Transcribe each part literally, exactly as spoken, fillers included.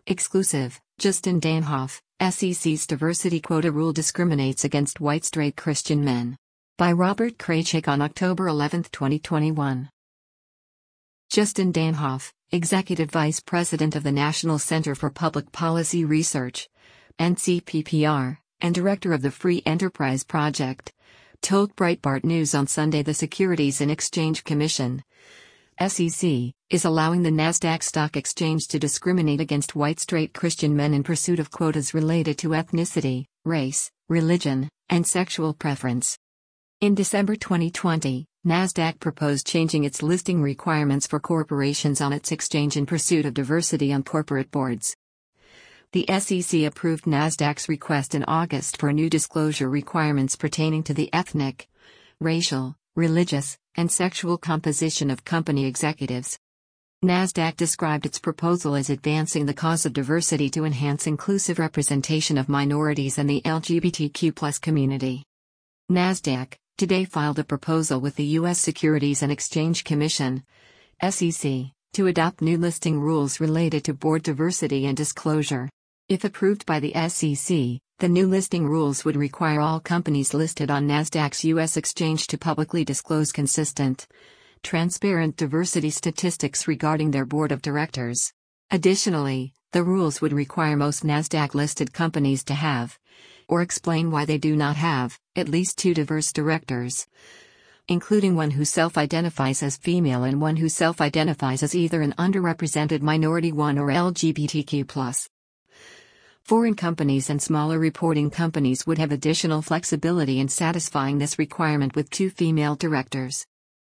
Exclusive, Justin Danhoff, S E C's diversity quota rule discriminates against white straight Christian men. By Robert Kraychik on October eleventh, twenty twenty-one. Justin Danhoff, Executive Vice President of the National Center for Public Policy Research, N C P P R, and Director of the Free Enterprise Project, told Breitbart News on Sunday the Securities and Exchange Commission, S E C, is allowing the Nasdaq Stock Exchange to discriminate against white straight Christian men in pursuit of quotas related to ethnicity, race, religion, and sexual preference. In December twenty twenty, Nasdaq proposed changing its listing requirements for corporations on its exchange in pursuit of diversity on corporate boards. The S E C approved Nasdaq's request in August for new disclosure requirements pertaining to the ethnic, racial, religious, and sexual composition of company executives. Nasdaq described its proposal as advancing the cause of diversity to enhance inclusive representation of minorities and the L G B T Q plus community. Nasdaq today filed a proposal with the U S Securities and Exchange Commission, S E C, to adopt new listing rules related to board diversity and disclosure. If approved by the S E C, the new listing rules would require all companies listed on Nasdaq's U S exchange to publicly disclose consistent, transparent diversity statistics regarding their board of directors. Additionally, the rules would require most Nasdaq-listed companies to have, or explain why they do not have, at least two diverse directors, including one who self-identifies as female and one who self-identifies as either an underrepresented minority one or L G B T Q plus. Foreign companies and smaller reporting companies would have additional flexibility in satisfying this requirement with two female directors.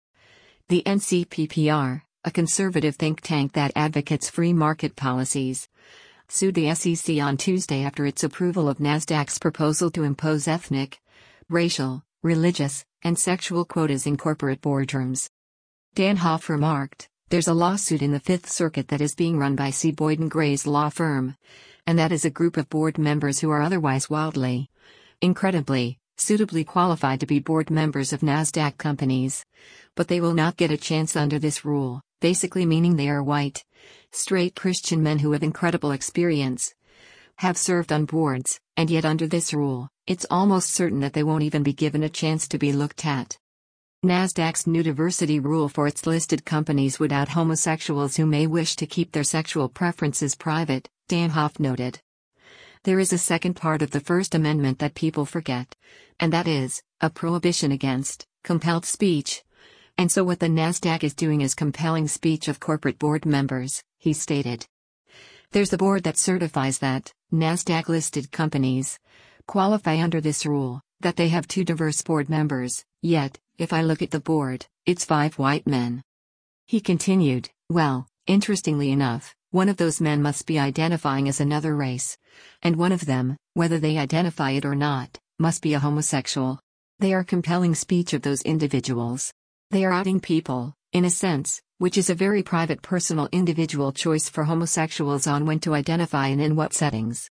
The N C P P R, a conservative think tank that advocates free market policies, sued the S E C on Tuesday after its approval of Nasdaq's proposal to impose ethnic, racial, religious, and sexual quotas in corporate boardrooms. Danhoff remarked, "There's a lawsuit in the Fifth Circuit that is being run by C. Boyd and Gray's law firm, and that is a group of board members who are otherwise wildly, incredibly, suitably qualified to be board members of Nasdaq companies. But they will not get a chance under this rule," basically meaning they are white, straight Christian men who have incredible experience, have served on boards, and yet under this rule, it's almost certain that they won't even be given a chance to be looked at. Nasdaq's new diversity rule for its listed companies would out homosexuals who may wish to keep their sexual preferences private, Danhoff noted. There is a second part of the First Amendment that people forget, and that is, a prohibition against compelled speech. And so what the Nasdaq is doing is compelling speech of corporate board members, he stated. There's the board that certifies that Nasdaq-listed companies qualify under this rule, that they have two diverse board members, yet, if I look at the board, it's five white men. He continued, well, interestingly enough, one of those men must be identifying as another race, and one of them, whether they identify it or not, must be a homosexual. They are compelling speech of those individuals. They are outing people, in a sense, which is a very private personal individual choice for homosexuals on when to identify and in what settings.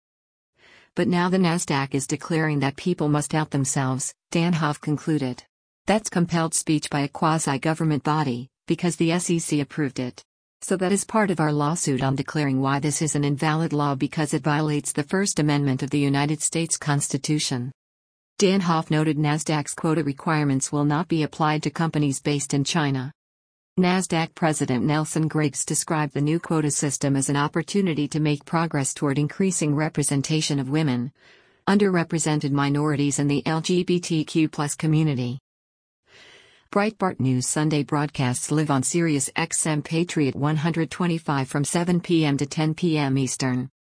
But now the Nasdaq is declaring that people must out themselves, Danhoff concluded. That's compelled speech by a quasi-government body, because the S E C approved it. So that is part of our lawsuit on declaring why this is an invalid law because it violates the First Amendment of the United States Constitution. Danhoff noted Nasdaq's quota requirements will not be applied to companies based in China. Nasdaq President Nelson Griggs described the new quota system as an opportunity to make progress toward increasing representation of women, underrepresented minorities and the L G B T Q plus community. Breitbart News Sunday broadcasts live on Sirius X M Patriot one twenty-five from seven p m to ten p m Eastern.